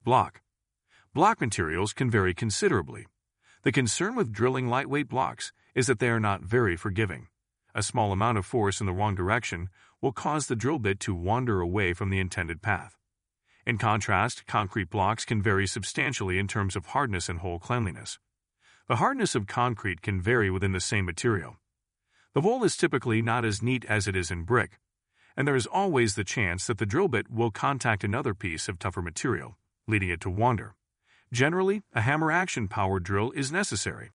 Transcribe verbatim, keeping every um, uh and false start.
Block. Block materials can vary considerably. The concern with drilling lightweight blocks is that they are not very forgiving. A small amount of force in the wrong direction will cause the drill bit to wander away from the intended path. In contrast, concrete blocks can vary substantially in terms of hardness and hole cleanliness. The hardness of concrete can vary within the same material. The hole is typically not as neat as it is in brick, and there is always the chance that the drill bit will contact another piece of tougher material, leading it to wander. Generally, a hammer action power drill is necessary.